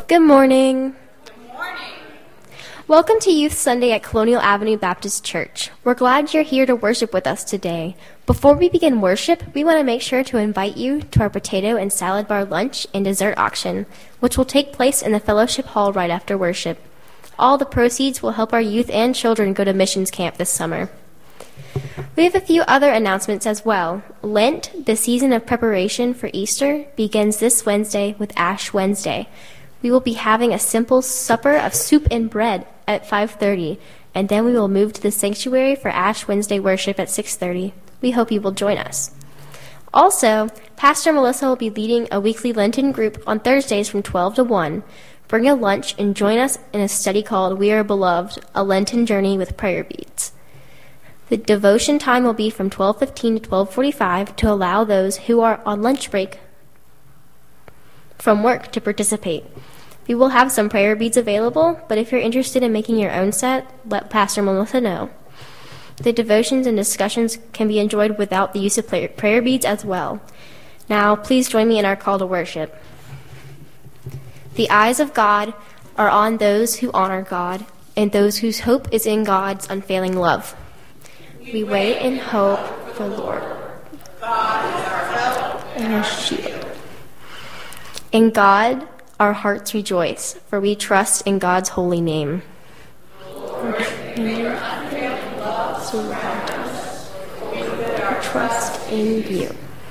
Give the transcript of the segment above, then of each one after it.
Good morning. Welcome to Youth Sunday at Colonial Avenue Baptist Church. We're glad you're here to worship with us today. Before we begin worship, we want to make sure to invite you to our potato and salad bar lunch and dessert auction, which will take place in the fellowship hall right after worship. All the proceeds will help our youth and children go to missions camp this summer. We have a few other announcements as well. Lent, the season of preparation for Easter, begins this Wednesday with Ash Wednesday. We will be having a simple supper of soup and bread at 5:30, and then we will move to the sanctuary for Ash Wednesday worship at 6:30. We hope you will join us. Also, Pastor Melissa will be leading a weekly Lenten group on Thursdays from 12 to 1. Bring a lunch and join us in a study called We Are Beloved, a Lenten Journey with Prayer Beads. The devotion time will be from 12:15 to 12:45 to allow those who are on lunch break from work to participate. We will have some prayer beads available, but if you're interested in making your own set, let Pastor Melissa know. The devotions and discussions can be enjoyed without the use of prayer beads as well. Now, please join me in our call to worship. The eyes of God are on those who honor God and those whose hope is in God's unfailing love. We wait in hope for the Lord. God is our help and our shield. In God, our hearts rejoice, for we trust in God's holy name. Lord, may your unfailing love surround us. We put our trust in you.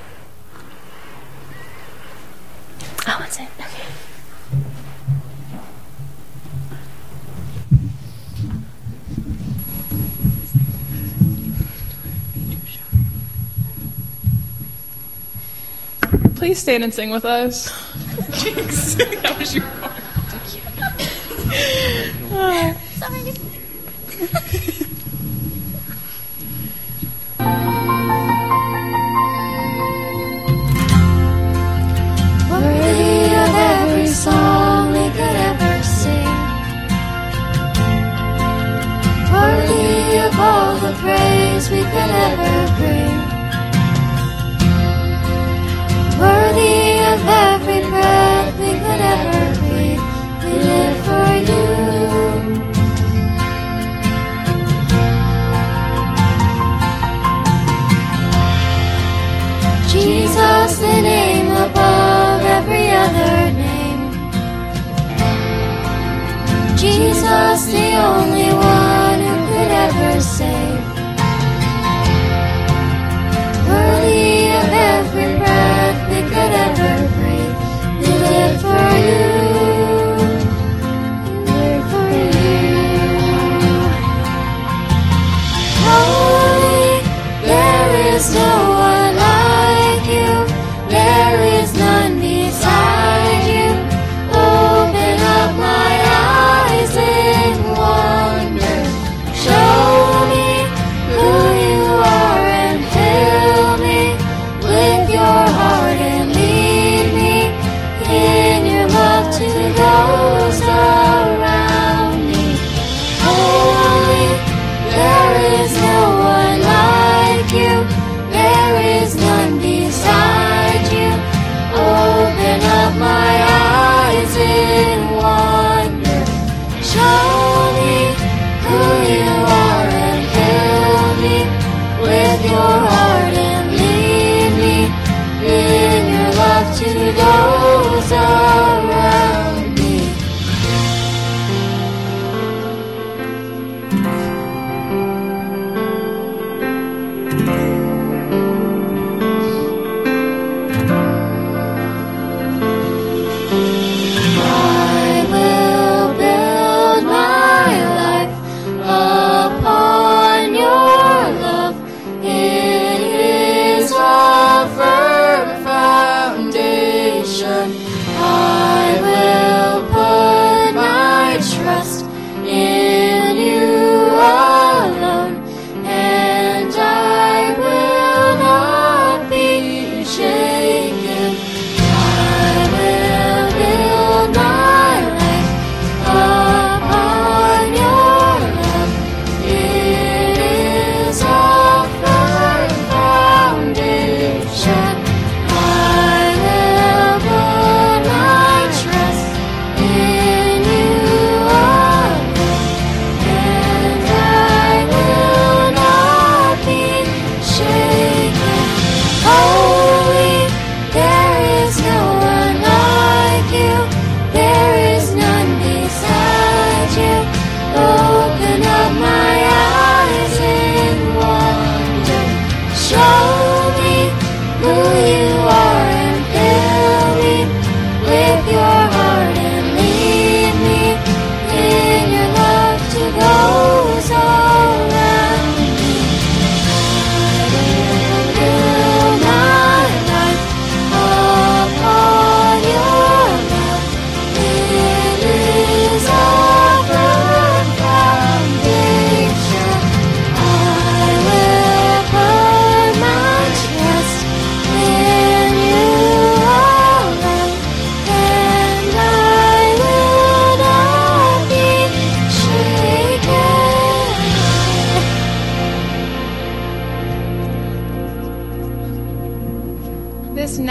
Oh, that's it. Okay. Please stand and sing with us. That was your part. Sorry. Worthy of every song we could ever sing, worthy of all the praise we could ever bring, worthy of every breath we could ever breathe. We live for you. Jesus, the name above every other name. Jesus, the only one who could ever save. Worthy of every breath we could ever breathe. We live for you. We live for you. Holy, there is no one like you. There is none beside you. Open up my eyes in wonder. Show me who you are and fill me with your heart and lead me in your love to those around me. Holy, there is no one like you. There is none beside you. Open up my eyes in wonder. Show me who you are and fill me with your heart and lead me in your love to those around me.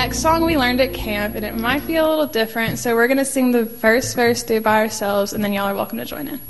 next song we learned at camp, and it might be a little different, so we're going to sing the first verse through by ourselves, and then y'all are welcome to join in.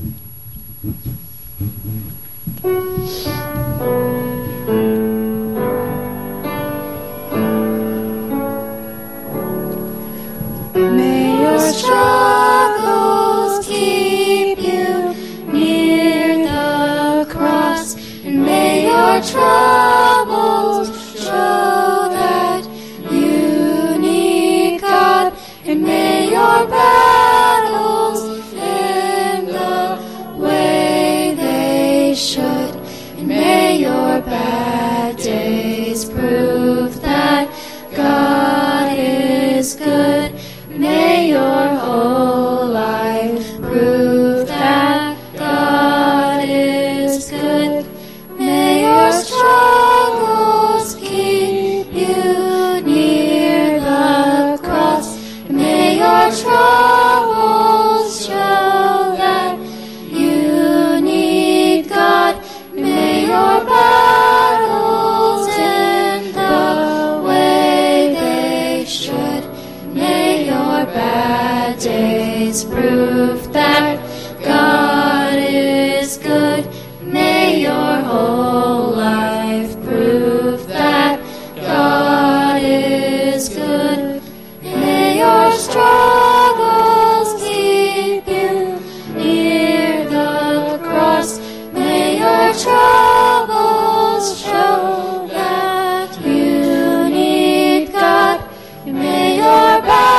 May your struggles keep you near the cross, and may your troubles show that you need God, and may your battles end the way they should, and may your bad days prove that God is good. May your whole life prove that God is good. May your struggles keep you near the cross. May your troubles show that you need God. May your battles end the way they should. May your bad days prove that God is good. May your whole life prove that God is good. May your struggles keep you near the cross. May your troubles show that you need God. May your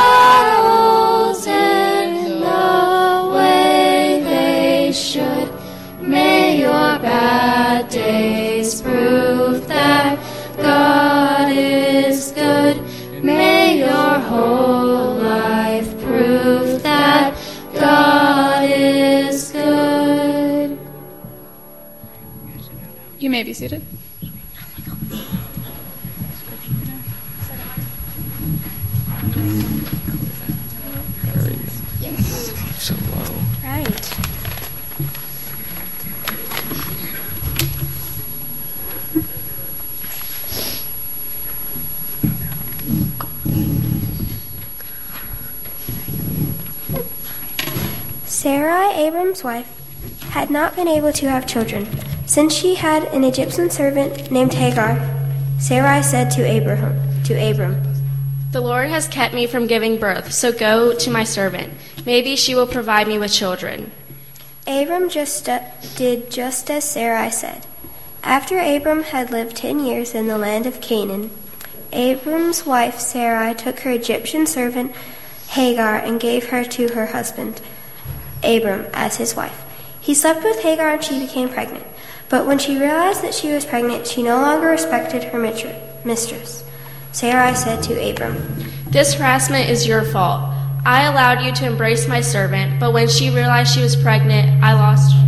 battles end the way they should. May your bad days prove that God is good. May your whole life prove that God is good. You may be seated. So low. Right. Sarai, Abram's wife, had not been able to have children, since she had an Egyptian servant named Hagar. Sarai said to Abram, "The Lord has kept me from giving birth, so go to my servant. Maybe she will provide me with children." Abram did just as Sarai said. After Abram had lived 10 years in the land of Canaan, Abram's wife Sarai took her Egyptian servant Hagar and gave her to her husband Abram as his wife. He slept with Hagar and she became pregnant. But when she realized that she was pregnant, she no longer respected her mistress. Sarai said to Abram, "This harassment is your fault. I allowed you to embrace my servant, but when she realized she was pregnant, I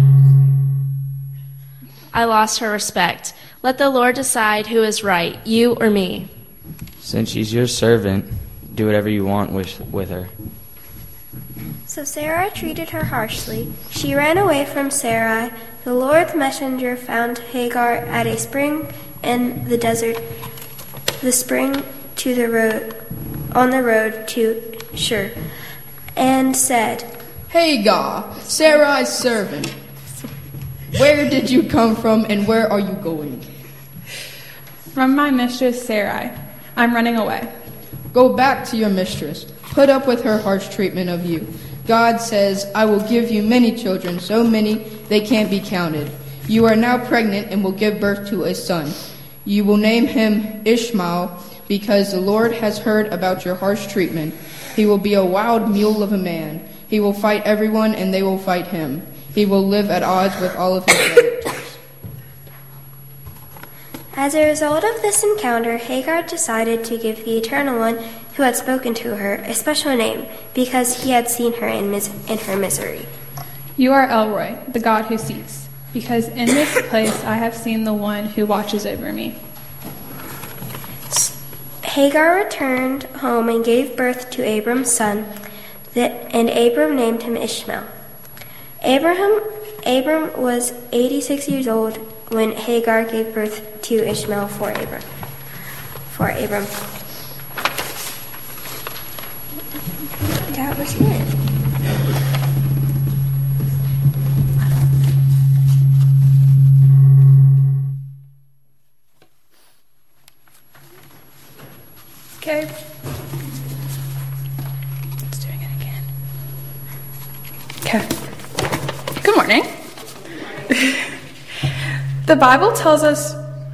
lost her respect. Let the Lord decide who is right, you or me." Since she's your servant, do whatever you want with her. So Sarai treated her harshly. She ran away from Sarai. The Lord's messenger found Hagar at a spring in the desert, the spring on the road to Shur, and said, "Hagar, Sarai's servant, where did you come from and where are you going?" From my mistress Sarai, I'm running away. "Go back to your mistress. Put up with her harsh treatment of you. God says, I will give you many children, so many they can't be counted. You are now pregnant and will give birth to a son. You will name him Ishmael, because the Lord has heard about your harsh treatment. He will be a wild mule of a man. He will fight everyone, and they will fight him. He will live at odds with all of his relatives." As a result of this encounter, Hagar decided to give the Eternal One who had spoken to her a special name, because he had seen her in her misery. You are Elroy, the God who sees, because in this place I have seen the one who watches over me. Hagar returned home and gave birth to Abram's son, and Abram named him Ishmael. Abram was 86 years old when Hagar gave birth to Ishmael for Abram. Kat, where's he went? Okay. It's doing it again. Okay. Good morning. The Bible tells us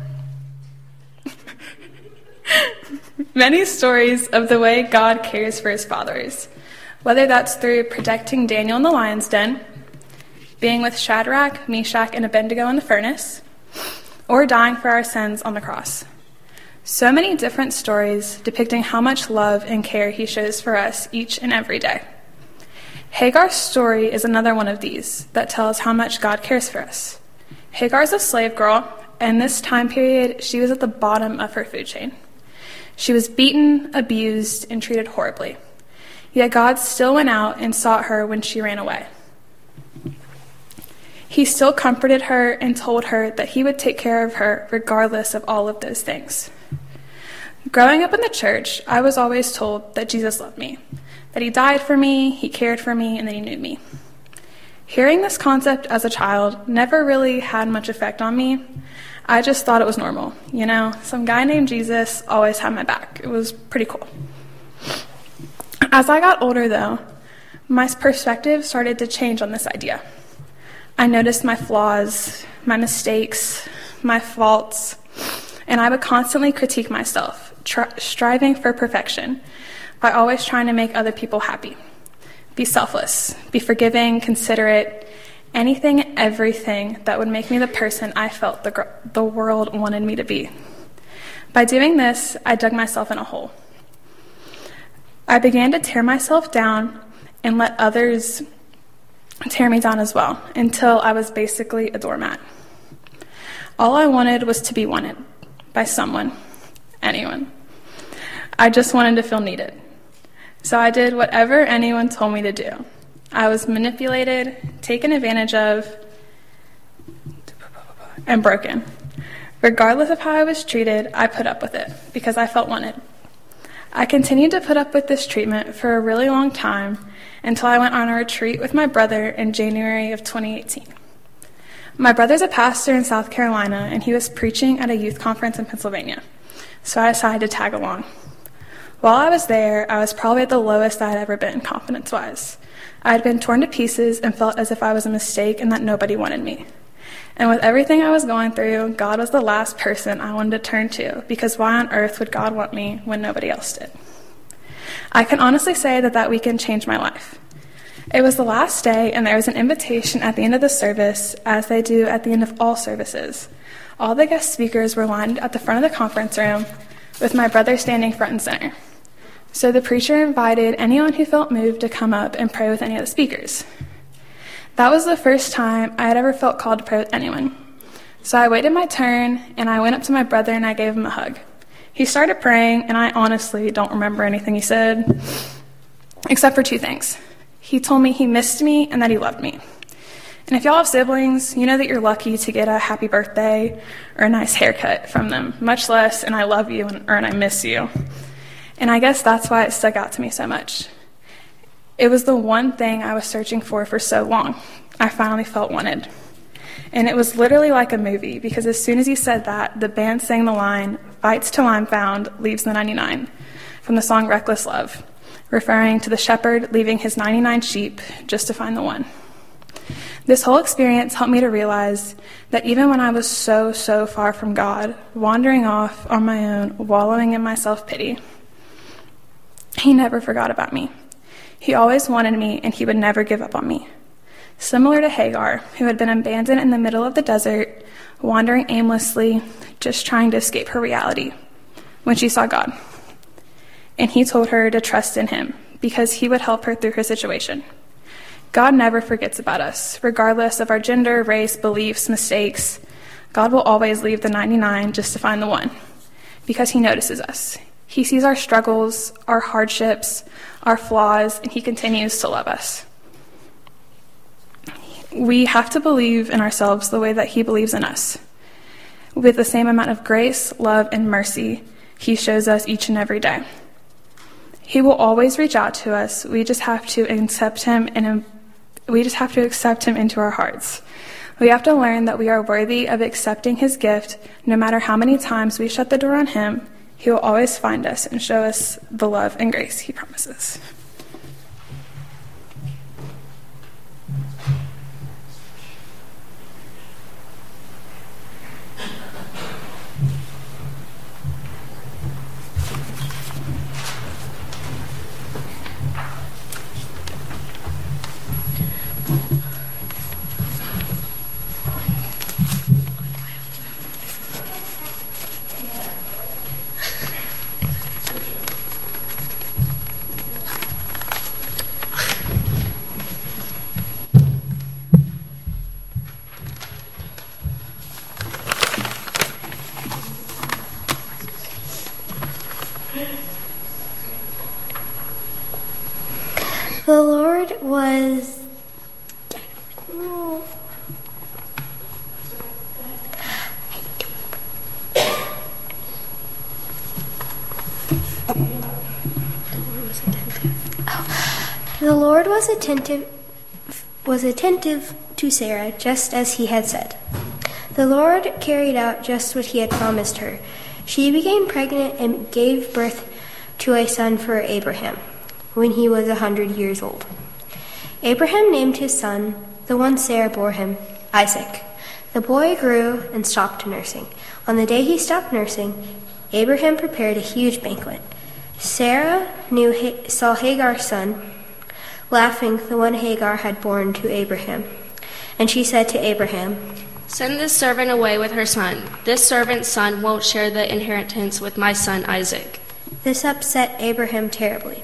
many stories of the way God cares for his followers, whether that's through protecting Daniel in the lion's den, being with Shadrach, Meshach, and Abednego in the furnace, or dying for our sins on the cross. So many different stories depicting how much love and care he shows for us each and every day. Hagar's story is another one of these that tells how much God cares for us. Hagar's a slave girl, and this time period, she was at the bottom of her food chain. She was beaten, abused, and treated horribly. Yet God still went out and sought her when she ran away. He still comforted her and told her that he would take care of her regardless of all of those things. Growing up in the church, I was always told that Jesus loved me, that he died for me, he cared for me, and that he knew me. Hearing this concept as a child never really had much effect on me. I just thought it was normal. You know, some guy named Jesus always had my back. It was pretty cool. As I got older, though, my perspective started to change on this idea. I noticed my flaws, my mistakes, my faults, and I would constantly critique myself, striving for perfection by always trying to make other people happy. Be selfless, be forgiving, considerate, anything and everything that would make me the person I felt the world wanted me to be. By doing this, I dug myself in a hole. I began to tear myself down and let others tear me down as well, until I was basically a doormat. All I wanted was to be wanted by someone, anyone. I just wanted to feel needed. So I did whatever anyone told me to do. I was manipulated, taken advantage of, and broken. Regardless of how I was treated, I put up with it because I felt wanted. I continued to put up with this treatment for a really long time until I went on a retreat with my brother in January of 2018. My brother's a pastor in South Carolina, and he was preaching at a youth conference in Pennsylvania, so I decided to tag along. While I was there, I was probably at the lowest I had ever been, confidence-wise. I had been torn to pieces and felt as if I was a mistake and that nobody wanted me. And with everything I was going through, God was the last person I wanted to turn to, because why on earth would God want me when nobody else did? I can honestly say that weekend changed my life. It was the last day, and there was an invitation at the end of the service, as they do at the end of all services. All the guest speakers were lined at the front of the conference room, with my brother standing front and center. So the preacher invited anyone who felt moved to come up and pray with any of the speakers. That was the first time I had ever felt called to pray with anyone. So I waited my turn, and I went up to my brother and I gave him a hug. He started praying, and I honestly don't remember anything he said, except for two things. He told me he missed me and that he loved me. And if y'all have siblings, you know that you're lucky to get a happy birthday or a nice haircut from them, much less an I love you or an I miss you. And I guess that's why it stuck out to me so much. It was the one thing I was searching for so long. I finally felt wanted. And it was literally like a movie, because as soon as he said that, the band sang the line, "Fights till I'm found, leaves the 99," from the song Reckless Love, referring to the shepherd leaving his 99 sheep just to find the one. This whole experience helped me to realize that even when I was so far from God, wandering off on my own, wallowing in my self-pity, he never forgot about me. He always wanted me, and he would never give up on me. Similar to Hagar, who had been abandoned in the middle of the desert, wandering aimlessly, just trying to escape her reality, when she saw God. And he told her to trust in him, because he would help her through her situation. God never forgets about us, regardless of our gender, race, beliefs, mistakes. God will always leave the 99 just to find the one, because he notices us. He sees our struggles, our hardships, our flaws, and he continues to love us. We have to believe in ourselves the way that he believes in us. With the same amount of grace, love, and mercy he shows us each and every day. He will always reach out to us. We just have to accept him into our hearts. We have to learn that we are worthy of accepting his gift. No matter how many times we shut the door on him, he will always find us and show us the love and grace he promises. The Lord was The Lord was attentive to Sarah, just as he had said. The Lord carried out just what he had promised her. She became pregnant and gave birth to a son for Abraham when he was 100 years old. Abraham named his son, the one Sarah bore him, Isaac. The boy grew and stopped nursing. On the day he stopped nursing, Abraham prepared a huge banquet. Sarah saw Hagar's son, laughing, the one Hagar had borne to Abraham. And she said to Abraham, "Send this servant away with her son. This servant's son won't share the inheritance with my son Isaac." This upset Abraham terribly,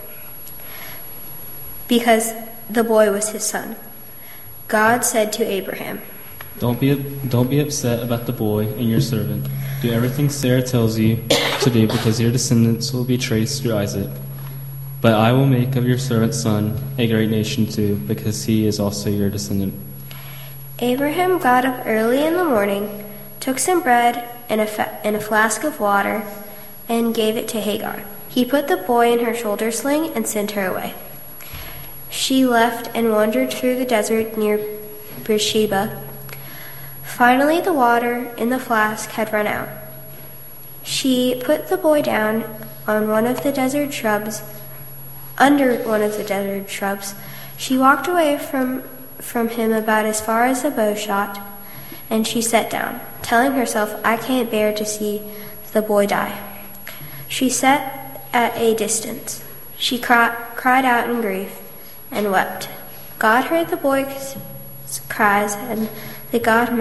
because the boy was his son. God said to Abraham, Don't be upset about the boy and your servant. Do everything Sarah tells you to do, because your descendants will be traced through Isaac. But I will make of your servant's son a great nation too, because he is also your descendant. Abraham got up early in the morning, took some bread and a flask of water, and gave it to Hagar. He put the boy in her shoulder sling and sent her away. She left and wandered through the desert near Beersheba. Finally, the water in the flask had run out. She put the boy down on one of the desert shrubs. Under one of the desert shrubs, she walked away from him about as far as the bow shot, and she sat down, telling herself, "I can't bear to see the boy die." She sat at a distance. She cried out in grief and wept. God heard the boy's cries, and God's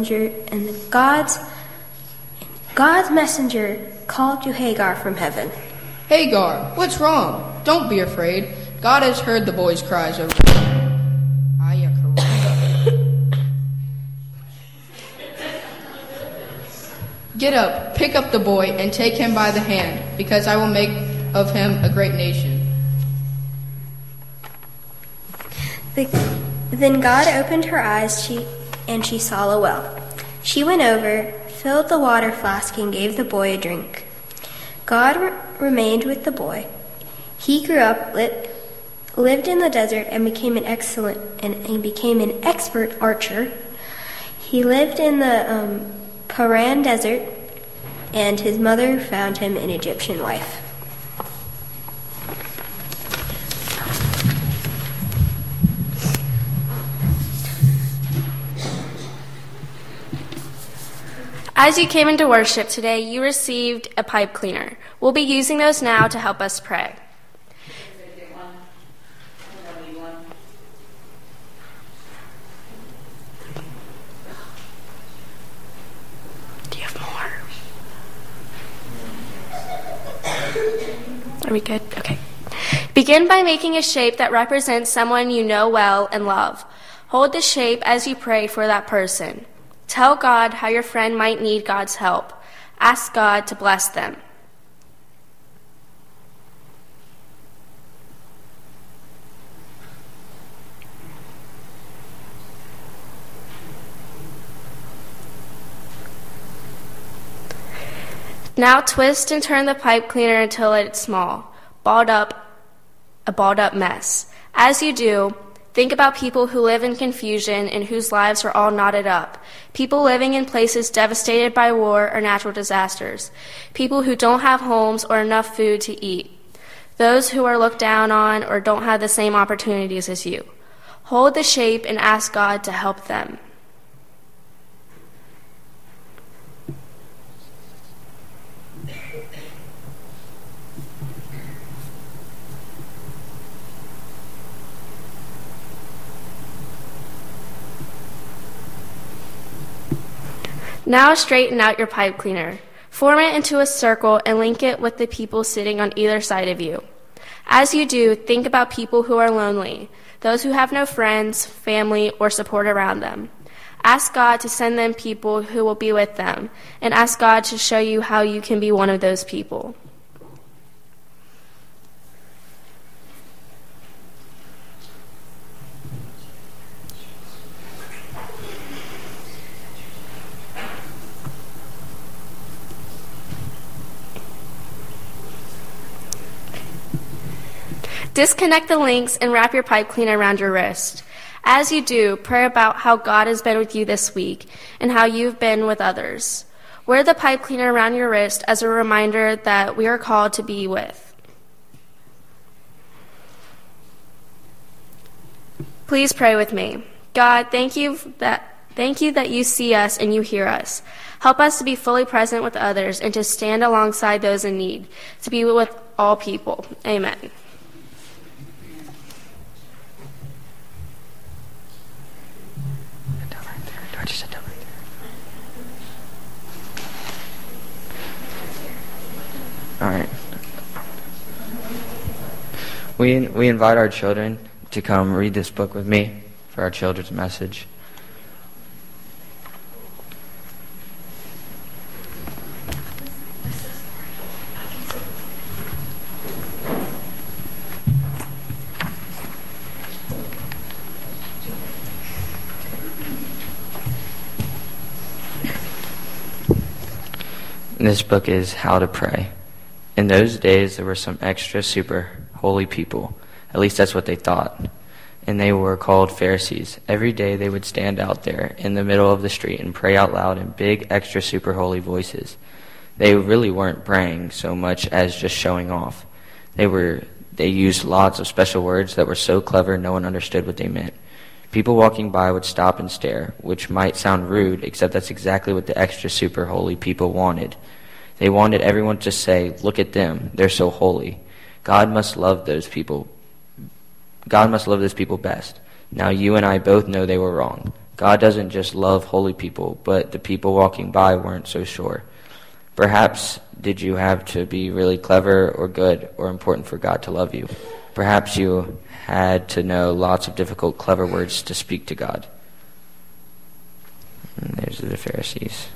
messenger called to Hagar from heaven. Hagar, what's wrong? Don't be afraid. God has heard the boy's cries over Get up, pick up the boy, and take him by the hand, because I will make of him a great nation. Then God opened her eyes, and she saw a well. She went over, filled the water flask, and gave the boy a drink. God remained with the boy. He grew up, lived in the desert, and became an expert archer. He lived in the Paran desert, and his mother found him an Egyptian wife. As you came into worship today, you received a pipe cleaner. We'll be using those now to help us pray. Do you have more? Are we good? Okay. Begin by making a shape that represents someone you know well and love. Hold the shape as you pray for that person. Tell God how your friend might need God's help. Ask God to bless them. Now twist and turn the pipe cleaner until it's small, balled up, a balled up mess. As you do, think about people who live in confusion and whose lives are all knotted up. People living in places devastated by war or natural disasters. People who don't have homes or enough food to eat. Those who are looked down on or don't have the same opportunities as you. Hold the shape and ask God to help them. Now straighten out your pipe cleaner. Form it into a circle and link it with the people sitting on either side of you. As you do, think about people who are lonely, those who have no friends, family, or support around them. Ask God to send them people who will be with them, and ask God to show you how you can be one of those people. Disconnect the links and wrap your pipe cleaner around your wrist. As you do, pray about how God has been with you this week and how you've been with others. Wear the pipe cleaner around your wrist as a reminder that we are called to be with. Please pray with me. God, thank you that you see us and you hear us. Help us to be fully present with others and to stand alongside those in need, to be with all people. Amen. All right. We invite our children to come read this book with me for our children's message. This book is How to Pray. In those days, there were some extra super holy people. At least that's what they thought. And they were called Pharisees. Every day they would stand out there in the middle of the street and pray out loud in big, extra super holy voices. They really weren't praying so much as just showing off. They used lots of special words that were so clever no one understood what they meant. People walking by would stop and stare, which might sound rude, except that's exactly what the extra super holy people wanted. They wanted everyone to say, "Look at them, they're so holy. God must love those people. God must love those people best." Now you and I both know they were wrong. God doesn't just love holy people, but the people walking by weren't so sure. Perhaps did you have to be really clever or good or important for God to love you? Perhaps you had to know lots of difficult, clever words to speak to God. And there's the Pharisees.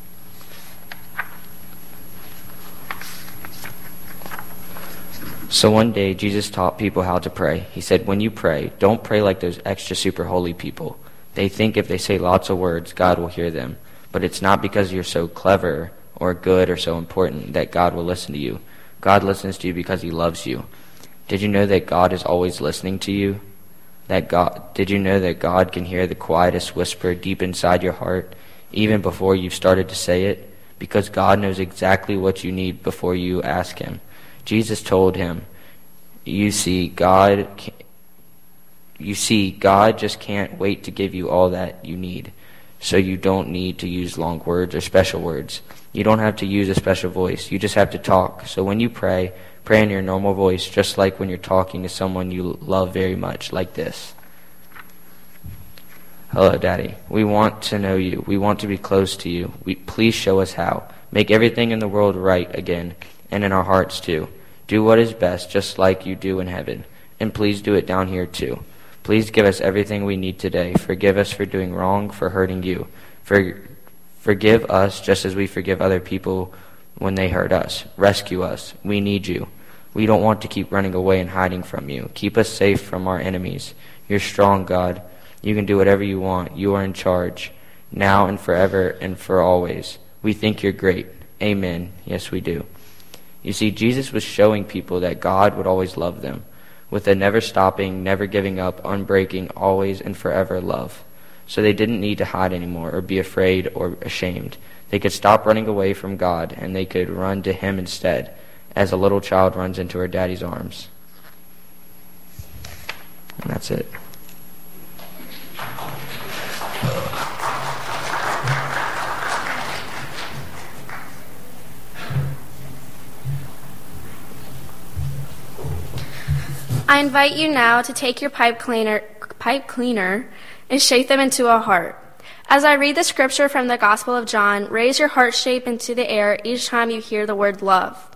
So one day, Jesus taught people how to pray. He said, when you pray, don't pray like those extra super holy people. They think if they say lots of words, God will hear them. But it's not because you're so clever or good or so important that God will listen to you. God listens to you because he loves you. Did you know that God is always listening to you? Did you know that God can hear the quietest whisper deep inside your heart, even before you've started to say it? Because God knows exactly what you need before you ask him. Jesus told him, you see, God just can't wait to give you all that you need. So you don't need to use long words or special words. You don't have to use a special voice. You just have to talk. So when you pray in your normal voice, just like when you're talking to someone you love very much, like this. Hello, Daddy. We want to know you. We want to be close to you. Please show us how. Make everything in the world right again, and in our hearts too. Do what is best, just like you do in heaven. And please do it down here too. Please give us everything we need today. Forgive us for doing wrong, for hurting you. Forgive us just as we forgive other people when they hurt us. Rescue us. We need you. We don't want to keep running away and hiding from you. Keep us safe from our enemies. You're strong, God. You can do whatever you want. You are in charge, now and forever and for always. We think you're great. Amen. Yes, we do. You see, Jesus was showing people that God would always love them. with a never stopping, never giving up, unbreaking, always and forever love. So they didn't need to hide anymore or be afraid or ashamed. They could stop running away from God, and they could run to Him instead, as a little child runs into her daddy's arms. And that's it. I invite you now to take your pipe cleaner and shape them into a heart. As I read the scripture from the Gospel of John, raise your heart shape into the air each time you hear the word love.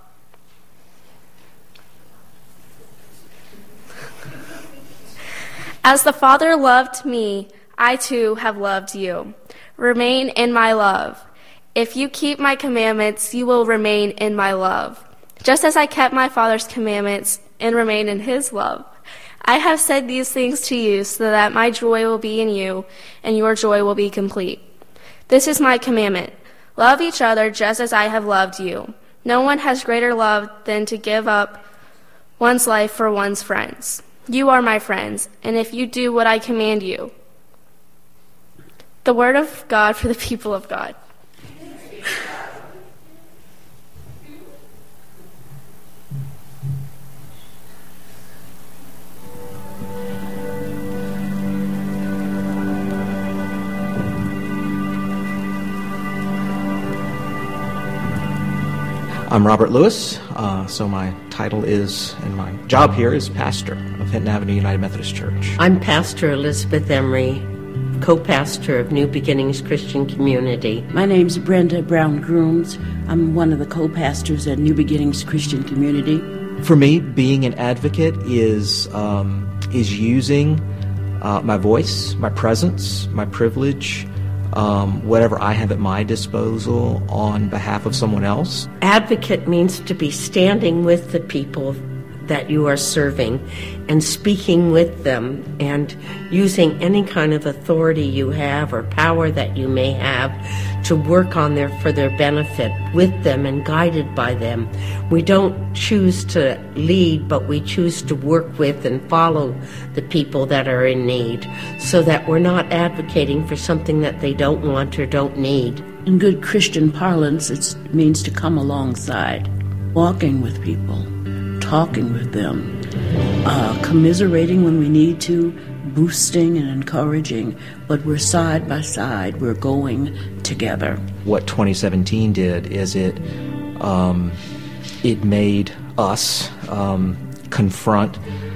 As the Father loved me, I too have loved you. Remain in my love. If you keep my commandments, you will remain in my love, just as I kept my Father's commandments and remain in His love. I have said these things to you so that my joy will be in you and your joy will be complete. This is my commandment. Love each other just as I have loved you. No one has greater love than to give up one's life for one's friends. You are my friends, and if you do what I command you. The word of God for the people of God. I'm Robert Lewis, so my title is, and my job here is pastor of Hinton Avenue United Methodist Church. I'm Pastor Elizabeth Emery, co-pastor of New Beginnings Christian Community. My name's Brenda Brown Grooms. I'm one of the co-pastors at New Beginnings Christian Community. For me, being an advocate is using my voice, my presence, my privilege, whatever I have at my disposal on behalf of someone else. Advocate means to be standing with the people that you are serving and speaking with them and using any kind of authority you have or power that you may have to work for their benefit with them and guided by them. We don't choose to lead, but we choose to work with and follow the people that are in need so that we're not advocating for something that they don't want or don't need. In good Christian parlance, it means to come alongside, walking with people, talking with them, commiserating when we need to, boosting and encouraging, but we're side by side, we're going together. What 2017 did is it made us confront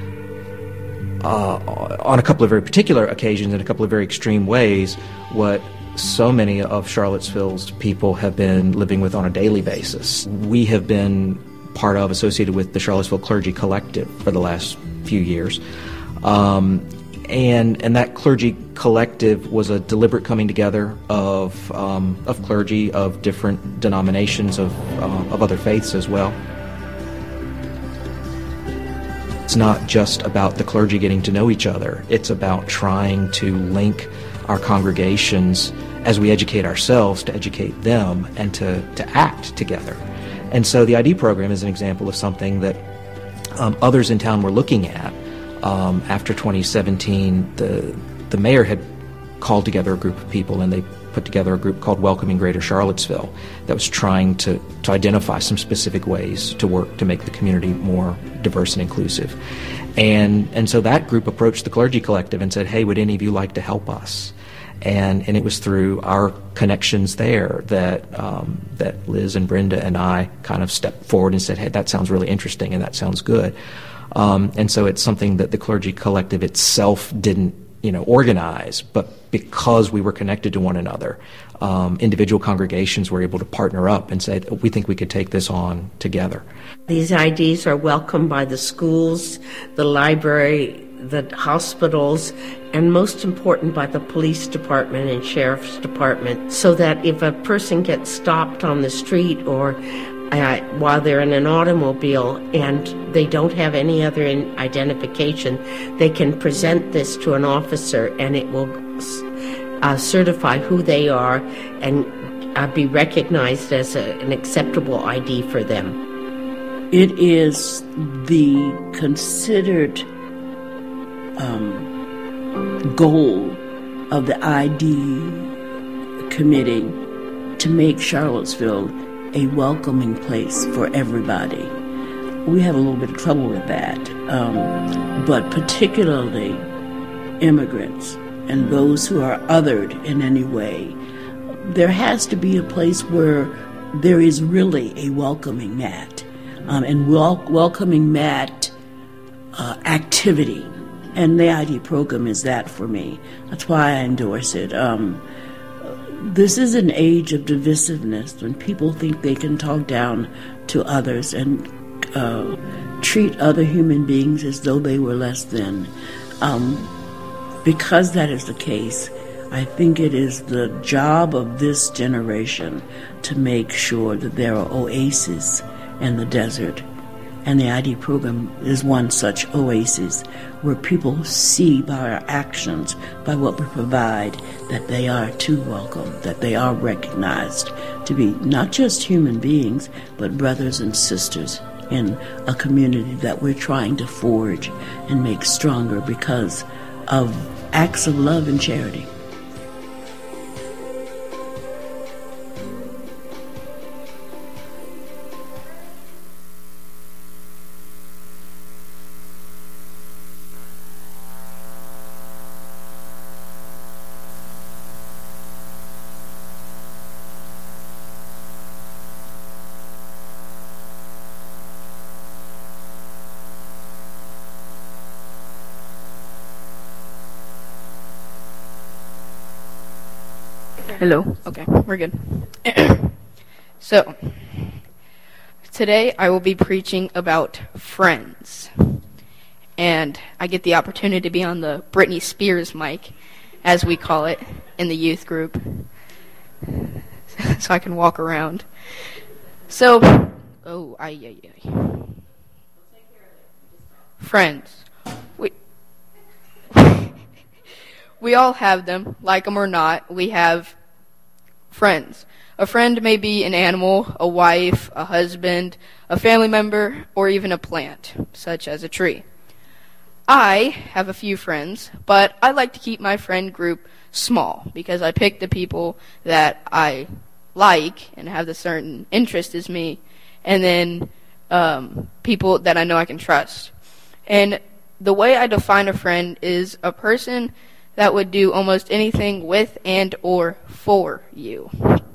on a couple of very particular occasions in a couple of very extreme ways what so many of Charlottesville's people have been living with on a daily basis. We have been associated with the Charlottesville Clergy Collective for the last few years. And that clergy collective was a deliberate coming together of clergy of different denominations of other faiths as well. It's not just about the clergy getting to know each other. It's about trying to link our congregations as we educate ourselves to educate them and to act together. And so the ID program is an example of something that others in town were looking at. After 2017, the mayor had called together a group of people, and they put together a group called Welcoming Greater Charlottesville that was trying to identify some specific ways to work to make the community more diverse and inclusive. And so that group approached the Clergy Collective and said, hey, would any of you like to help us? And it was through our connections there that Liz and Brenda and I kind of stepped forward and said, hey, that sounds really interesting and that sounds good. And so it's something that the Clergy Collective itself didn't, organize, but because we were connected to one another, individual congregations were able to partner up and say, we think we could take this on together. These IDs are welcomed by the schools, the library, the hospitals, and most important by the police department and sheriff's department, so that if a person gets stopped on the street or while they're in an automobile and they don't have any other identification, they can present this to an officer and it will certify who they are and be recognized as an acceptable ID for them. It is the considered goal of the ID committee to make Charlottesville a welcoming place for everybody. We have a little bit of trouble with that, but particularly immigrants and those who are othered in any way. There has to be a place where there is really a welcoming mat, and welcoming mat activity. And the ID program is that for me. That's why I endorse it. This is an age of divisiveness when people think they can talk down to others and treat other human beings as though they were less than. Because that is the case, I think it is the job of this generation to make sure that there are oases in the desert. And the ID program is one such oasis where people see by our actions, by what we provide, that they are too welcome, that they are recognized to be not just human beings, but brothers and sisters in a community that we're trying to forge and make stronger because of acts of love and charity. Hello. Okay, we're good. So, today I will be preaching about friends. And I get the opportunity to be on the Britney Spears mic, as we call it, in the youth group. So I can walk around. So, friends. We all have them, like them or not. We have friends. A friend may be an animal, a wife, a husband, a family member, or even a plant, such as a tree. I have a few friends, but I like to keep my friend group small because I pick the people that I like and have the certain interest as me, and then people that I know I can trust. And the way I define a friend is a person that would do almost anything with and or for you.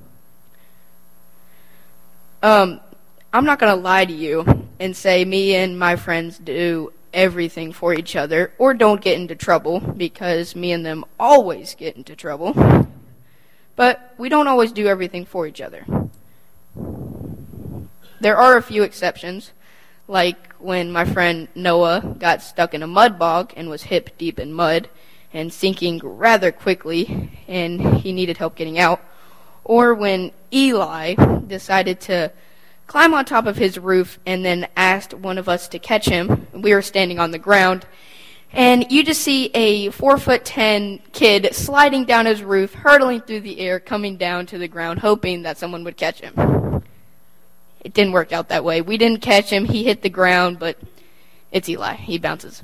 I'm not going to lie to you and say me and my friends do everything for each other or don't get into trouble, because me and them always get into trouble. But we don't always do everything for each other. There are a few exceptions, like when my friend Noah got stuck in a mud bog and was hip deep in mud and sinking rather quickly, and he needed help getting out. Or when Eli decided to climb on top of his roof and then asked one of us to catch him. We were standing on the ground, and you just see a 4'10" kid sliding down his roof, hurtling through the air, coming down to the ground, hoping that someone would catch him. It didn't work out that way. We didn't catch him. He hit the ground, but it's Eli. He bounces.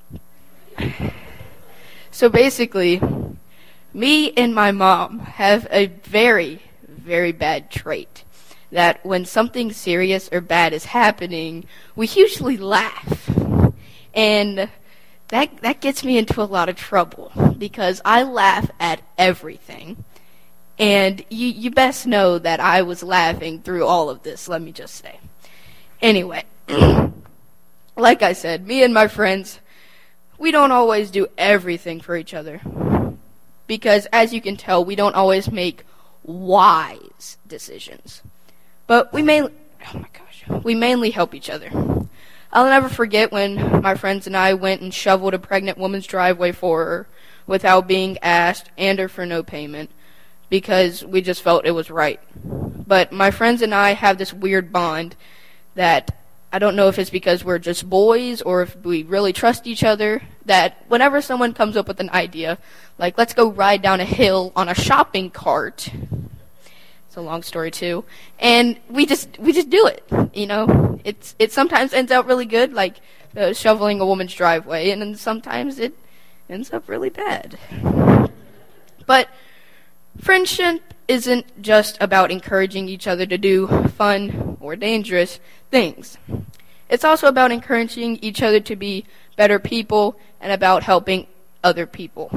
So basically, me and my mom have a very, very bad trait that when something serious or bad is happening, we usually laugh. And that gets me into a lot of trouble because I laugh at everything. And you best know that I was laughing through all of this, let me just say. Anyway, like I said, me and my friends, we don't always do everything for each other. Because, as you can tell, we don't always make wise decisions. But we mainly help each other. I'll never forget when my friends and I went and shoveled a pregnant woman's driveway for her without being asked and or for no payment, because we just felt it was right. But my friends and I have this weird bond that I don't know if it's because we're just boys or if we really trust each other, that whenever someone comes up with an idea, like let's go ride down a hill on a shopping cart, It's a long story too. And we just do it. You know, it sometimes ends out really good, like shoveling a woman's driveway, and then sometimes it ends up really bad. But friendship isn't just about encouraging each other to do fun or dangerous things. It's also about encouraging each other to be better people and about helping other people.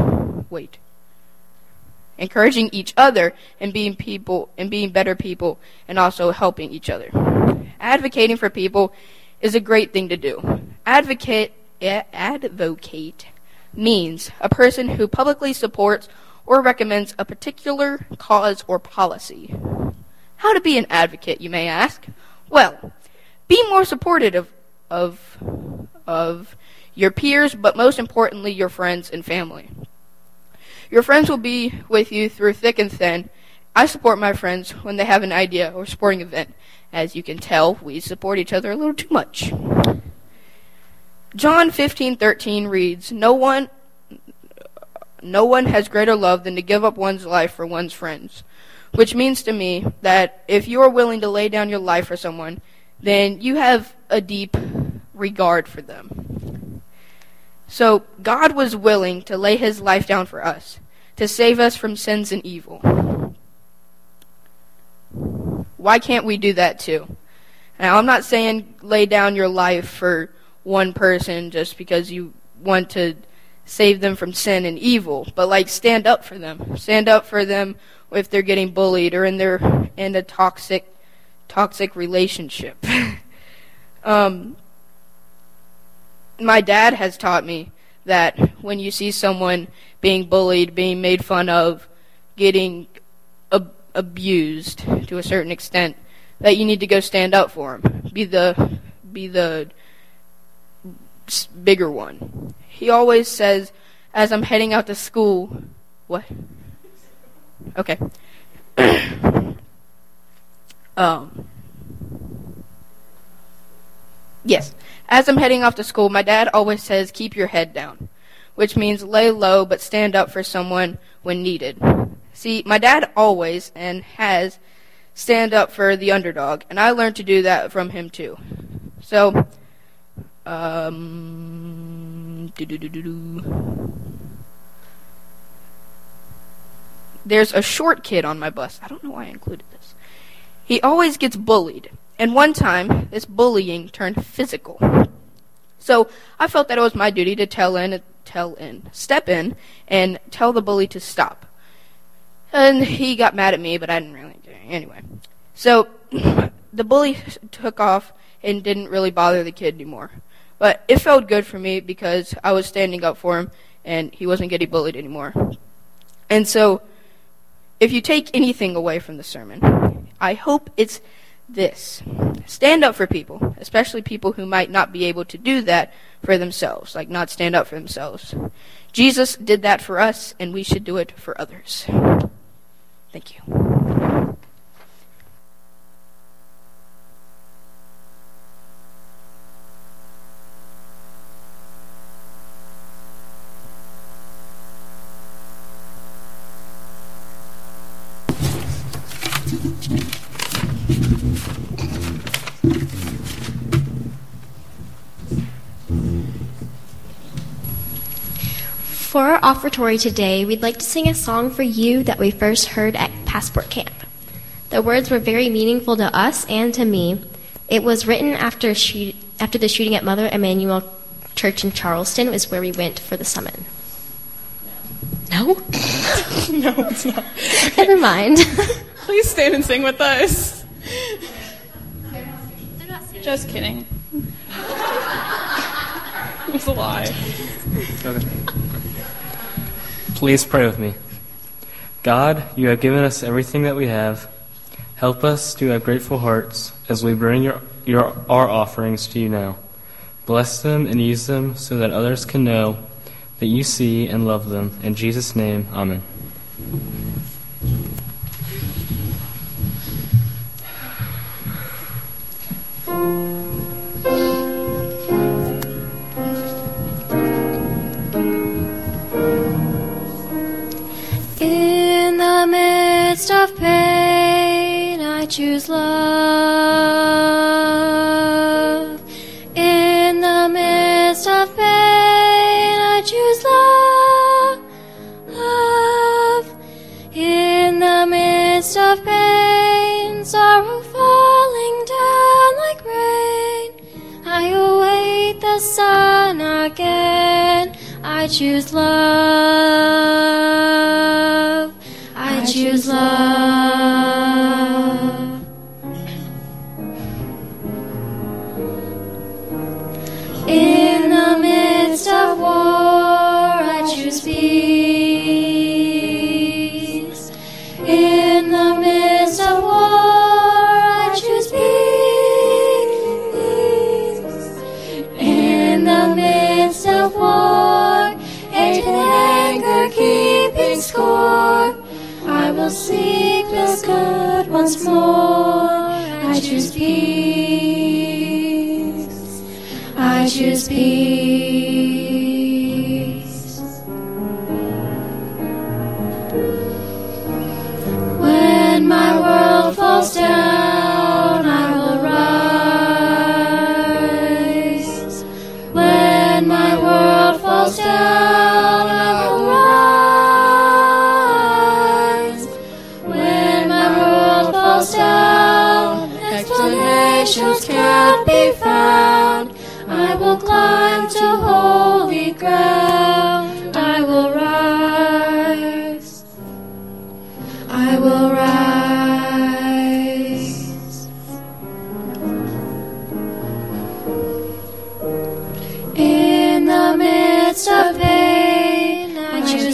Encouraging each other and being better people and also helping each other. Advocating for people is a great thing to do. Advocate means a person who publicly supports or recommends a particular cause or policy. How to be an advocate, you may ask? Well, be more supportive of your peers, but most importantly, your friends and family. Your friends will be with you through thick and thin. I support my friends when they have an idea or sporting event. As you can tell, we support each other a little too much. John 15:13 reads, No one has greater love than to give up one's life for one's friends, which means to me that if you are willing to lay down your life for someone, then you have a deep regard for them. So God was willing to lay his life down for us, to save us from sins and evil. Why can't we do that too? Now, I'm not saying lay down your life for one person just because you want to save them from sin and evil, but like stand up for them. Stand up for them if they're getting bullied or in a toxic relationship. My dad has taught me that when you see someone being bullied, being made fun of, getting abused to a certain extent, that you need to go stand up for them. Be the bigger one. He always says, as I'm heading out to school, what? Okay. Yes. As I'm heading off to school, my dad always says, keep your head down, which means lay low but stand up for someone when needed. See, my dad always and has stand up for the underdog, and I learned to do that from him too. So, there's a short kid on my bus. I don't know why I included this. He always gets bullied. And one time, this bullying turned physical. So I felt that it was my duty to step in, and tell the bully to stop. And he got mad at me, but I didn't really do it anyway. So the bully took off and didn't really bother the kid anymore. But it felt good for me because I was standing up for him, and he wasn't getting bullied anymore. And so, if you take anything away from the sermon, I hope it's this. Stand up for people, especially people who might not be able to do that for themselves, like not stand up for themselves. Jesus did that for us, and we should do it for others. Thank you. For our offertory today, we'd like to sing a song for you that we first heard at Passport Camp. The words were very meaningful to us and to me. It was written after the shooting at Mother Emanuel Church in Charleston, was where we went for the summit. No? No, it's not. Never mind. Please stand and sing with us. Just kidding. It's a lie. Okay. Please pray with me. God, you have given us everything that we have. Help us to have grateful hearts as we bring our offerings to you now. Bless them and use them so that others can know that you see and love them. In Jesus' name, amen. In the midst of pain, choose love. In the midst of pain, I choose love. In the midst of pain, sorrow falling down like rain, I await the sun again. I choose love. I choose love. In the midst of war, I choose peace. In the midst of war, I choose peace. In the midst of war, hate and anger keeping score, I will seek the good once more. I choose peace. I choose peace. When my world falls down, I will rise. When my world falls down, I will rise. When my world falls down, explanations can't be found. I will climb to holy ground. I will rise. I will rise. In the midst of pain, I choose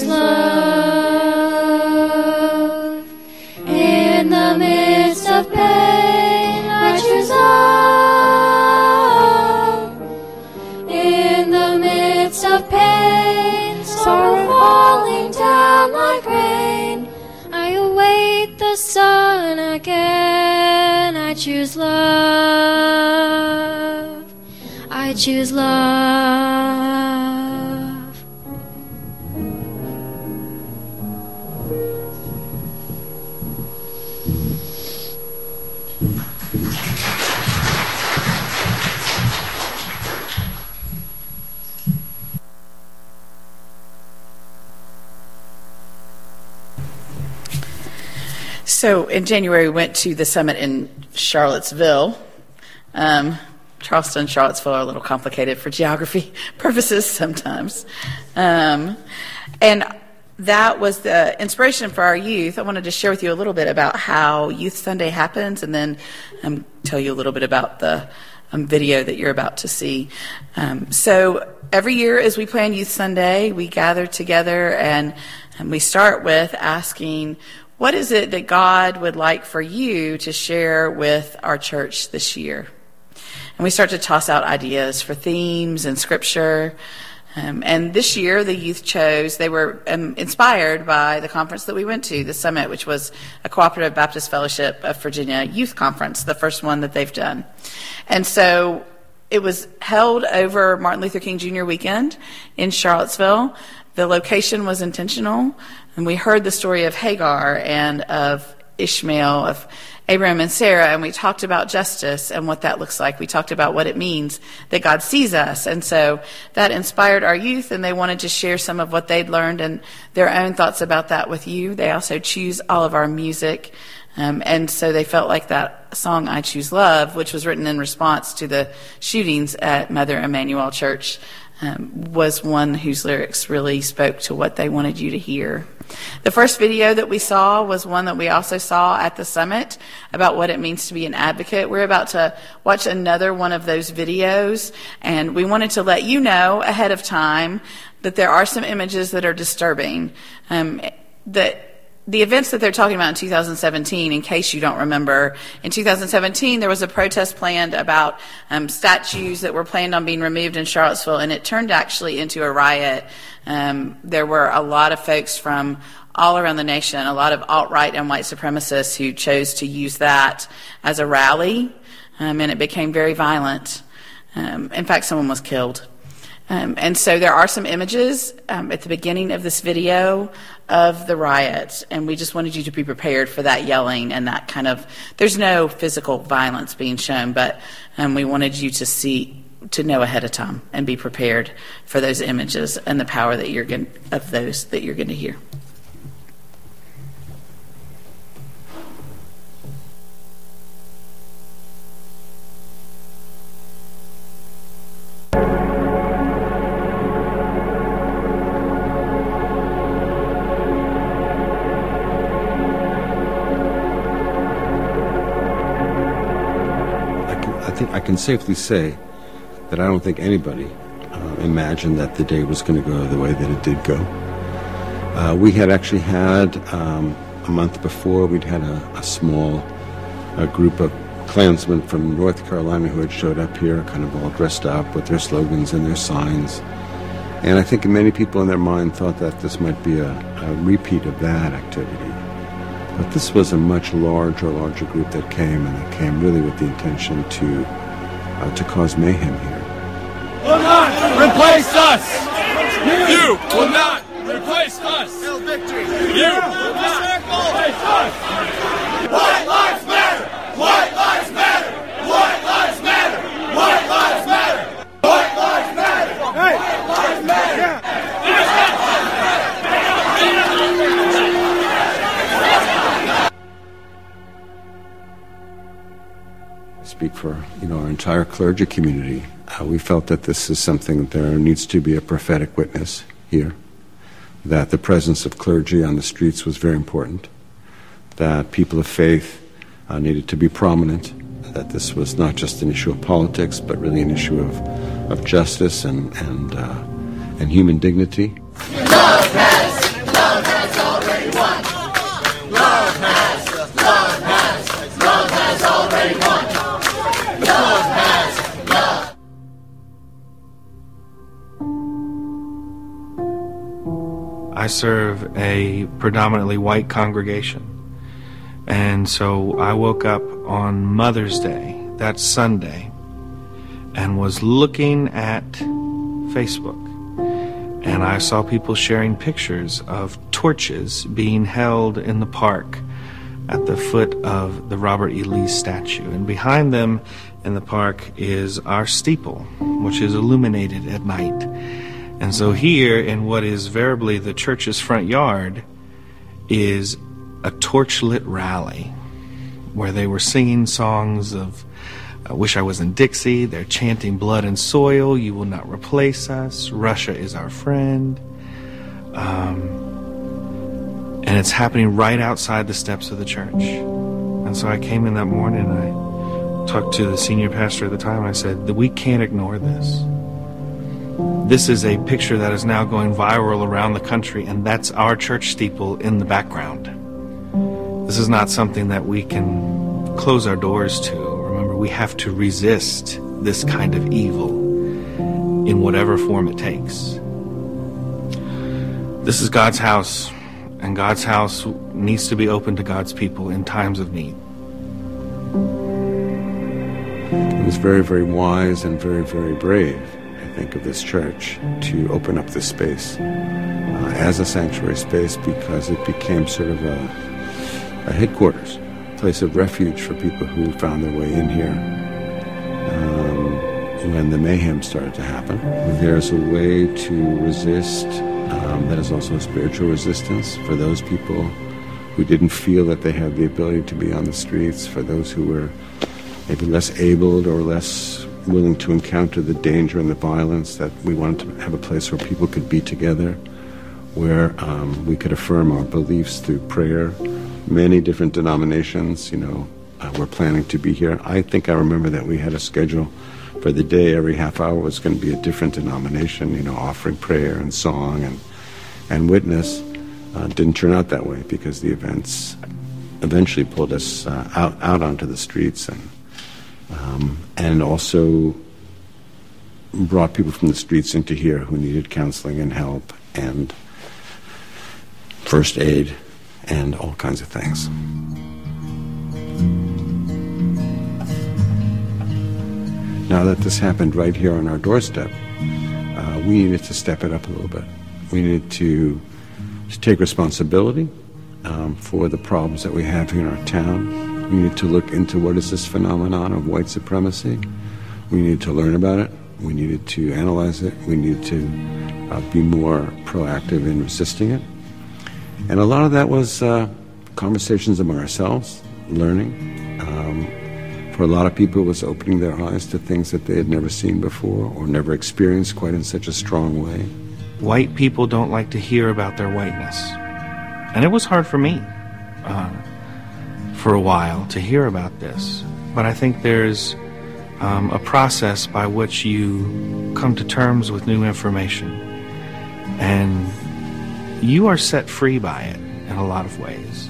love. In the midst of pain, I choose love. In the midst of pain, sorrow falling down like rain, I await the sun again. I choose love. I choose love. So in January, we went to the summit in Charlottesville. Charleston and Charlottesville are a little complicated for geography purposes sometimes. And that was the inspiration for our youth. I wanted to share with you a little bit about how Youth Sunday happens, and then tell you a little bit about the video that you're about to see. So every year as we plan Youth Sunday, we gather together and we start with asking, what is it that God would like for you to share with our church this year? And we start to toss out ideas for themes and scripture. And this year, the youth chose, they were inspired by the conference that we went to, the summit, which was a Cooperative Baptist Fellowship of Virginia youth conference, the first one that they've done. And so it was held over Martin Luther King Jr. weekend in Charlottesville. The location was intentional, and we heard the story of Hagar and of Ishmael, of Abraham and Sarah, and we talked about justice and what that looks like. We talked about what it means that God sees us. And so that inspired our youth, and they wanted to share some of what they'd learned and their own thoughts about that with you. They also choose all of our music. And so they felt like that song, I Choose Love, which was written in response to the shootings at Mother Emanuel Church, was one whose lyrics really spoke to what they wanted you to hear. The first video that we saw was one that we also saw at the summit about what it means to be an advocate. We're about to watch another one of those videos, and we wanted to let you know ahead of time that there are some images that are disturbing. The events that they're talking about in 2017, in case you don't remember, in 2017 there was a protest planned about statues that were planned on being removed in Charlottesville, and it turned actually into a riot. There were a lot of folks from all around the nation, a lot of alt-right and white supremacists who chose to use that as a rally, and it became very violent. In fact, someone was killed. And so there are some images at the beginning of this video of the riot, and we just wanted you to be prepared for that yelling and that kind of, there's no physical violence being shown, but we wanted you to know ahead of time and be prepared for those images and the power that you're going to hear. I can safely say that I don't think anybody imagined that the day was going to go the way that it did go. We had actually had, a month before, we'd had a small group of Klansmen from North Carolina who had showed up here, kind of all dressed up with their slogans and their signs. And I think many people in their mind thought that this might be a repeat of that activity. But this was a much larger group that came, and it came really with the intention to cause mayhem here. Will not replace us! You will not replace us! Hail victory! You will not replace us! White lives matter! White lives matter! White lives matter! White lives matter! White lives matter! White lives matter! Speak for our entire clergy community. We felt that this is something that there needs to be a prophetic witness here, that the presence of clergy on the streets was very important, that people of faith needed to be prominent, that this was not just an issue of politics, but really an issue of justice and human dignity. Love has already won. Love has already won. I serve a predominantly white congregation, and so I woke up on Mother's Day, that Sunday, and was looking at Facebook, and I saw people sharing pictures of torches being held in the park at the foot of the Robert E. Lee statue, and behind them in the park is our steeple, which is illuminated at night. And so here, in what is veritably the church's front yard, is a torch-lit rally where they were singing songs of "I Wish I Was in Dixie." They're chanting "Blood and Soil," "You Will Not Replace Us," "Russia is Our Friend." And it's happening right outside the steps of the church. And so I came in that morning and I talked to the senior pastor at the time, and I said, we can't ignore this. This is a picture that is now going viral around the country, and that's our church steeple in the background. This is not something that we can close our doors to. Remember, we have to resist this kind of evil in whatever form it takes. This is God's house, and God's house needs to be open to God's people in times of need. It was very, very wise and very, very brave, I think, of this church to open up this space as a sanctuary space, because it became sort of a headquarters, a place of refuge for people who found their way in here when the mayhem started to happen. There's a way to resist that is also a spiritual resistance for those people who didn't feel that they had the ability to be on the streets, for those who were maybe less able or less willing to encounter the danger and the violence. That we wanted to have a place where people could be together, where we could affirm our beliefs through prayer. Many different denominations, were planning to be here. I think I remember that we had a schedule for the day. Every half hour was going to be a different denomination, offering prayer and song and witness. Didn't turn out that way, because the events eventually pulled us out onto the streets and also brought people from the streets into here who needed counseling and help and first aid and all kinds of things. Now that this happened right here on our doorstep, we needed to step it up a little bit. We needed to to take responsibility for the problems that we have here in our town. We need to look into what is this phenomenon of white supremacy. We need to learn about it. We needed to analyze it. We need to be more proactive in resisting it. And a lot of that was conversations among ourselves, learning. For a lot of people, it was opening their eyes to things that they had never seen before or never experienced quite in such a strong way. White people don't like to hear about their whiteness. And it was hard for me for a while to hear about this. But I think there's a process by which you come to terms with new information. And you are set free by it in a lot of ways.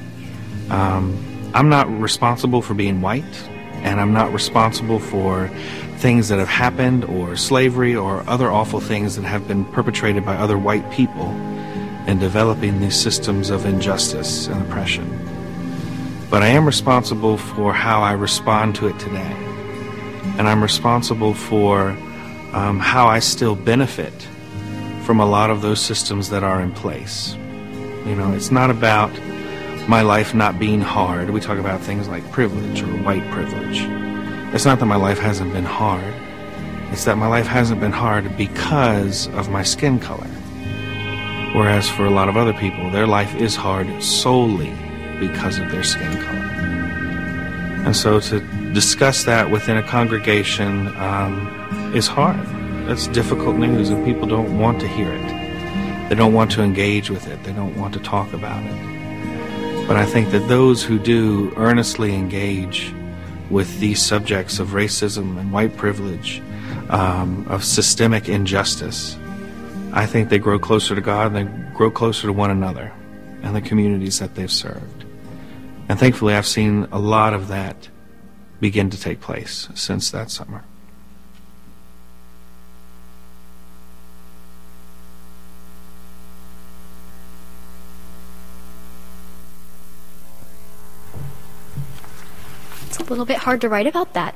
I'm not responsible for being white, and I'm not responsible for things that have happened or slavery or other awful things that have been perpetrated by other white people in developing these systems of injustice and oppression. But I am responsible for how I respond to it today. And I'm responsible for how I still benefit from a lot of those systems that are in place. You know, it's not about my life not being hard. We talk about things like privilege or white privilege. It's not that my life hasn't been hard. It's that my life hasn't been hard because of my skin color. Whereas for a lot of other people, their life is hard solely because of their skin color. And so to discuss that within a congregation is hard. That's difficult news, and people don't want to hear it. They don't want to engage with it. They don't want to talk about it. But I think that those who do earnestly engage with these subjects of racism and white privilege, of systemic injustice, I think they grow closer to God and they grow closer to one another and the communities that they've served. And thankfully I've seen a lot of that begin to take place since that summer. It's a little bit hard to write about that.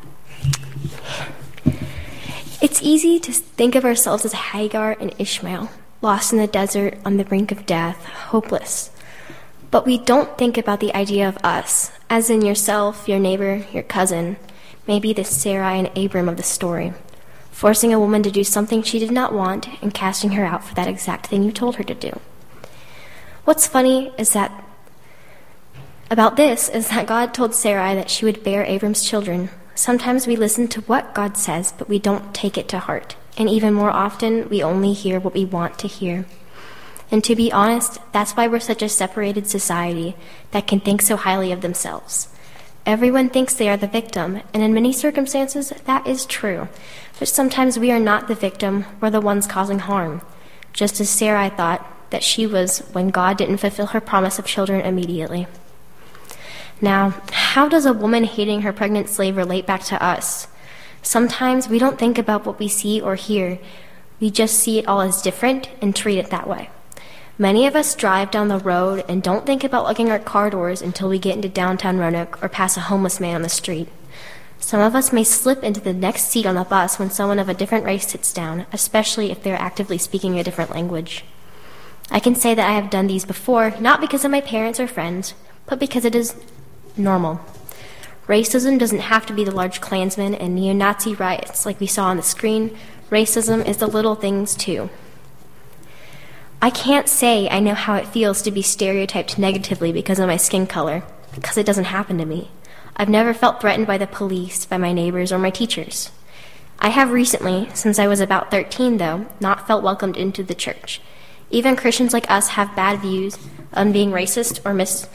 It's easy to think of ourselves as Hagar and Ishmael, lost in the desert on the brink of death, hopeless. But we don't think about the idea of us, as in yourself, your neighbor, your cousin, maybe the Sarai and Abram of the story, forcing a woman to do something she did not want and casting her out for that exact thing you told her to do. What's funny is that about this is that God told Sarai that she would bear Abram's children. Sometimes we listen to what God says, but we don't take it to heart. And even more often, we only hear what we want to hear. And to be honest, that's why we're such a separated society that can think so highly of themselves. Everyone thinks they are the victim, and in many circumstances, that is true. But sometimes we are not the victim, we're the ones causing harm. Just as Sarai thought that she was when God didn't fulfill her promise of children immediately. Now, how does a woman hating her pregnant slave relate back to us? Sometimes we don't think about what we see or hear. We just see it all as different and treat it that way. Many of us drive down the road and don't think about locking our car doors until we get into downtown Roanoke or pass a homeless man on the street. Some of us may slip into the next seat on the bus when someone of a different race sits down, especially if they're actively speaking a different language. I can say that I have done these before, not because of my parents or friends, but because it is normal. Racism doesn't have to be the large Klansmen and neo-Nazi riots like we saw on the screen. Racism is the little things too. I can't say I know how it feels to be stereotyped negatively because of my skin color, because it doesn't happen to me. I've never felt threatened by the police, by my neighbors, or my teachers. I have recently, since I was about 13 though, not felt welcomed into the church. Even Christians like us have bad views on being racist or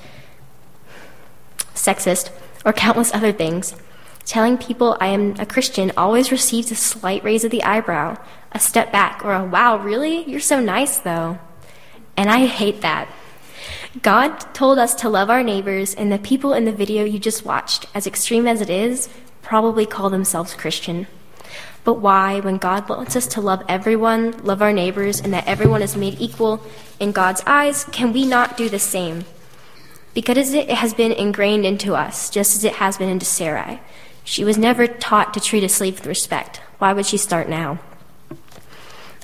sexist, or countless other things. Telling people I am a Christian always receives a slight raise of the eyebrow, a step back, or a wow, really? You're so nice, though. And I hate that. God told us to love our neighbors, and the people in the video you just watched, as extreme as it is, probably call themselves Christian. But why, when God wants us to love everyone, love our neighbors, and that everyone is made equal in God's eyes, can we not do the same? Because it has been ingrained into us, just as it has been into Sarai. She was never taught to treat a slave with respect. Why would she start now?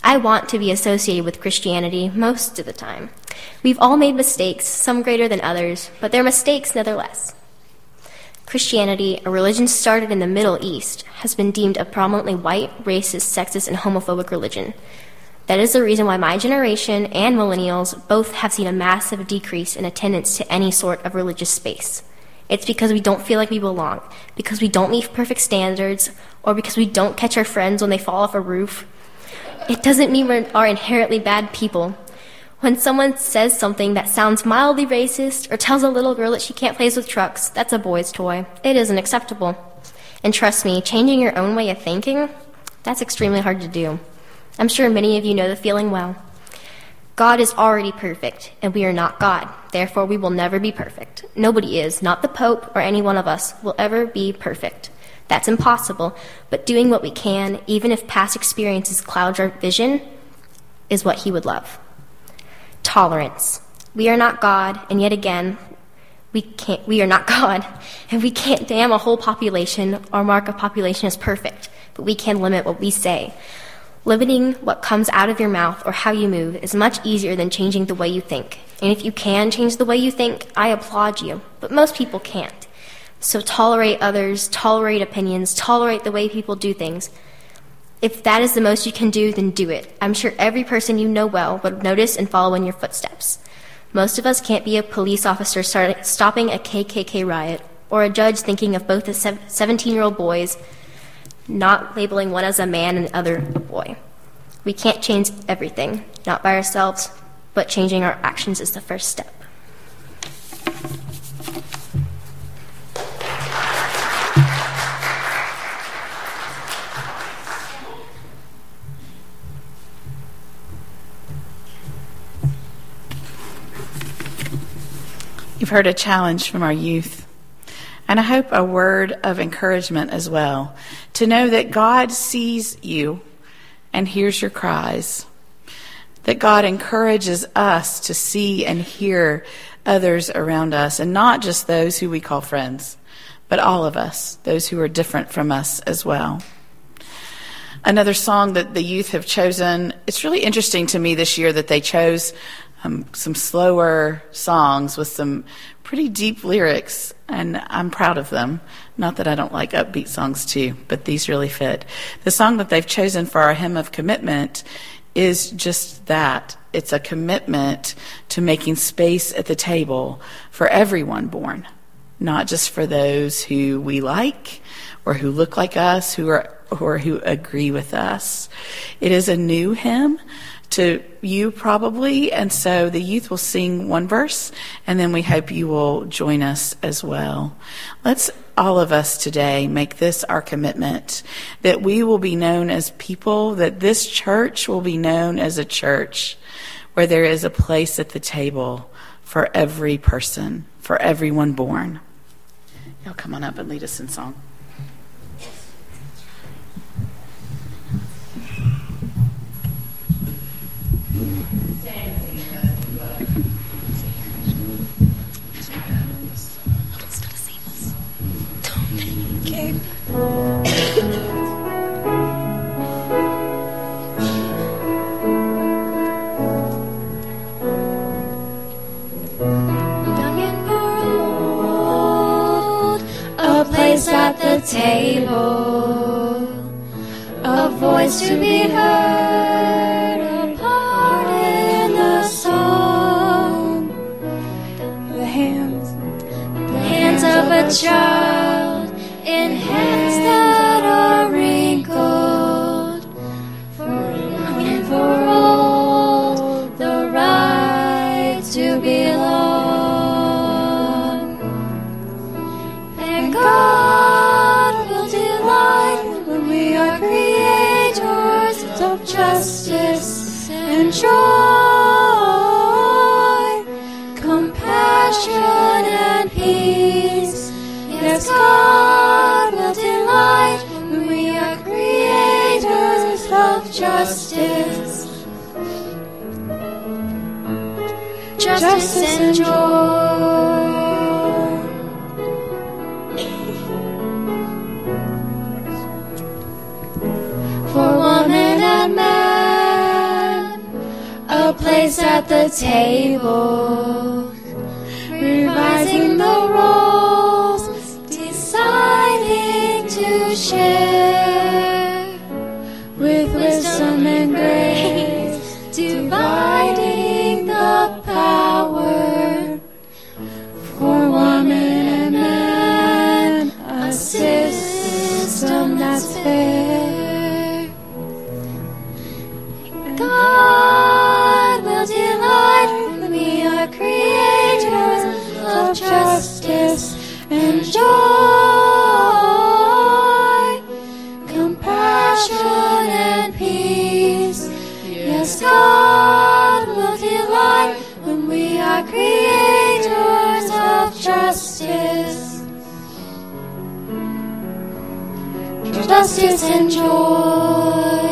I want to be associated with Christianity most of the time. We've all made mistakes, some greater than others, but they're mistakes nevertheless. Christianity, a religion started in the Middle East, has been deemed a prominently white, racist, sexist, and homophobic religion. That is the reason why my generation and millennials both have seen a massive decrease in attendance to any sort of religious space. It's because we don't feel like we belong, because we don't meet perfect standards, or because we don't catch our friends when they fall off a roof. It doesn't mean we are inherently bad people. When someone says something that sounds mildly racist or tells a little girl that she can't play with trucks, that's a boy's toy. It isn't acceptable. And trust me, changing your own way of thinking, that's extremely hard to do. I'm sure many of you know the feeling well. God is already perfect, and we are not God. Therefore, we will never be perfect. Nobody is, not the Pope or any one of us, will ever be perfect. That's impossible, but doing what we can, even if past experiences cloud our vision, is what he would love. Tolerance. We are not God, and yet again, we are not God, and we can't damn a whole population or mark a population as perfect, but we can limit what we say. Limiting what comes out of your mouth or how you move is much easier than changing the way you think. And if you can change the way you think, I applaud you, but most people can't. So tolerate others, tolerate opinions, tolerate the way people do things. If that is the most you can do, then do it. I'm sure every person you know well would notice and follow in your footsteps. Most of us can't be a police officer stopping a KKK riot, or a judge thinking of both the 17-year-old boys, not labeling one as a man and the other a boy. We can't change everything, not by ourselves, but changing our actions is the first step. You've heard a challenge from our youth, and I hope a word of encouragement as well, to know that God sees you and hears your cries, that God encourages us to see and hear others around us, and not just those who we call friends, but all of us, those who are different from us as well. Another song that the youth have chosen, it's really interesting to me this year that they chose some slower songs with some pretty deep lyrics, and I'm proud of them. Not that I don't like upbeat songs too, but these really fit. The song that they've chosen for our hymn of commitment is just that. It's a commitment to making space at the table for everyone born, not just for those who we like or who look like us, or who agree with us. It is a new hymn to you probably, and so the youth will sing one verse, and then we hope you will join us as well. Let's all of us today make this our commitment, that we will be known as people, that this church will be known as a church where there is a place at the table for every person, for everyone born. Y'all come on up and lead us in song. A place at the table, a voice to be heard, a part in the song. The hands of a child in hands that are wrinkled, for all the right to belong. And God will delight when we are creators of justice and joy, compassion and peace. Yes, God will delight when we are creators of justice and joy. For woman and man, place at the table, revising the roles, deciding to share with wisdom and grace, dividing the power for woman and man, a system that's fair. God will delight when we are creators of justice and joy, compassion and peace. Yes, God will delight when we are creators of justice, justice and joy.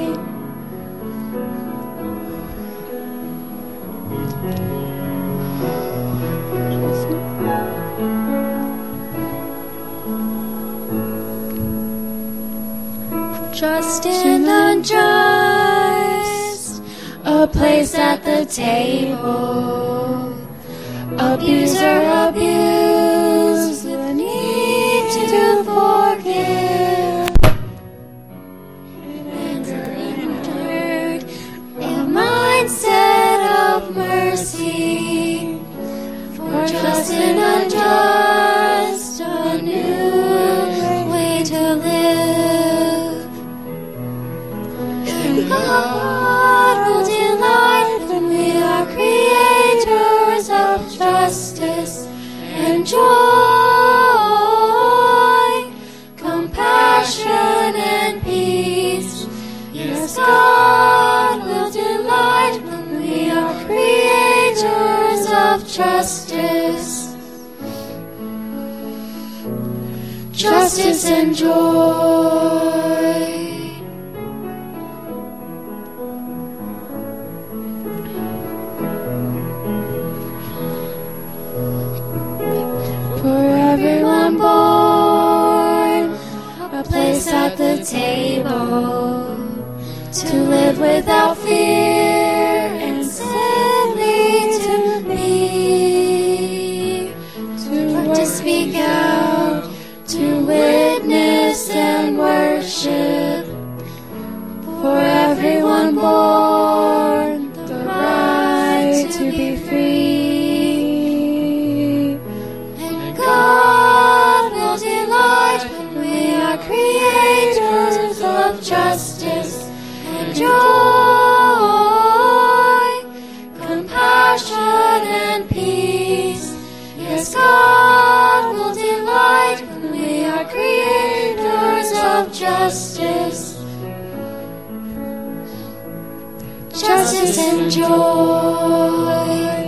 Just and unjust, a place at the table. Abuser abuse, the need to forgive. Anger endured, a mindset of mercy. For just and unjust, a new way to live. God will delight when we are creators of justice and joy, compassion and peace. Yes, God will delight when we are creators of justice, justice and joy. Everyone born, a place at the table, to live without fear and simply to be, to speak out, to witness and worship. For everyone born, the right to be free. God will delight when we are creators of justice and joy, compassion and peace. Yes, God will delight when we are creators of justice, justice and joy.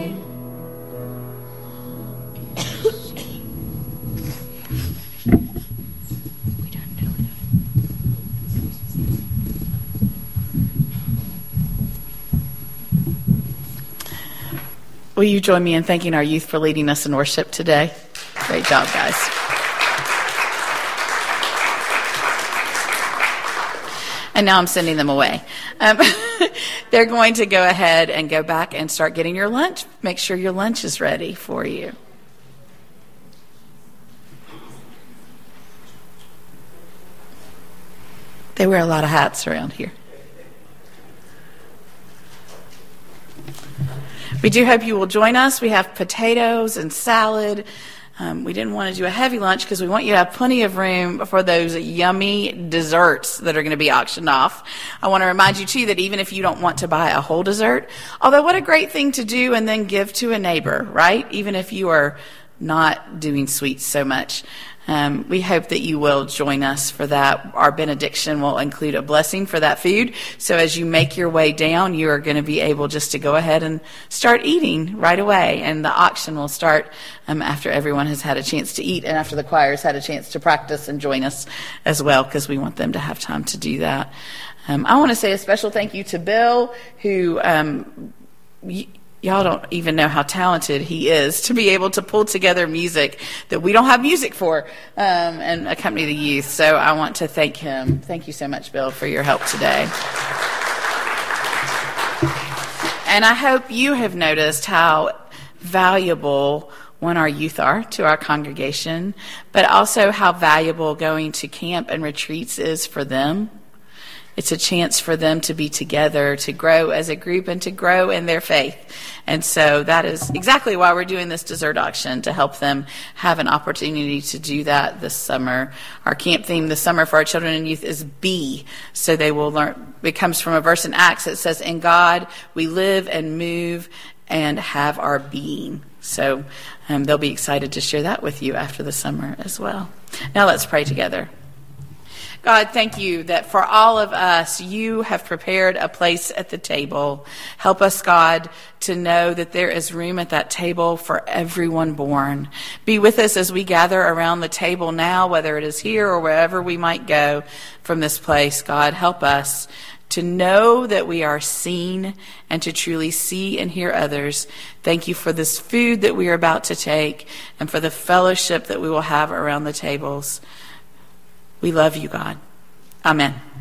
Will you join me in thanking our youth for leading us in worship today? Great job, guys. And now I'm sending them away. They're going to go ahead and go back and start getting your lunch. Make sure your lunch is ready for you. They wear a lot of hats around here. We do hope you will join us. We have potatoes and salad. We didn't want to do a heavy lunch because we want you to have plenty of room for those yummy desserts that are going to be auctioned off. I want to remind you, too, that even if you don't want to buy a whole dessert, although what a great thing to do and then give to a neighbor, right? Even if you are not doing sweets so much. We hope that you will join us for that. Our benediction will include a blessing for that food. So as you make your way down, you are going to be able just to go ahead and start eating right away. And the auction will start after everyone has had a chance to eat and after the choir's had a chance to practice and join us as well, because we want them to have time to do that. I want to say a special thank you to Bill, who y'all don't even know how talented he is to be able to pull together music that we don't have music for and accompany the youth. So I want to thank him. Thank you so much, Bill, for your help today. And I hope you have noticed how valuable, one, our youth are to our congregation, but also how valuable going to camp and retreats is for them. It's a chance for them to be together, to grow as a group, and to grow in their faith. And so that is exactly why we're doing this dessert auction, to help them have an opportunity to do that this summer. Our camp theme this summer for our children and youth is be. So they will learn. It comes from a verse in Acts that says, in God we live and move and have our being. So they'll be excited to share that with you after the summer as well. Now let's pray together. God, thank you that for all of us, you have prepared a place at the table. Help us, God, to know that there is room at that table for everyone born. Be with us as we gather around the table now, whether it is here or wherever we might go from this place. God, help us to know that we are seen and to truly see and hear others. Thank you for this food that we are about to take and for the fellowship that we will have around the tables. We love you, God. Amen.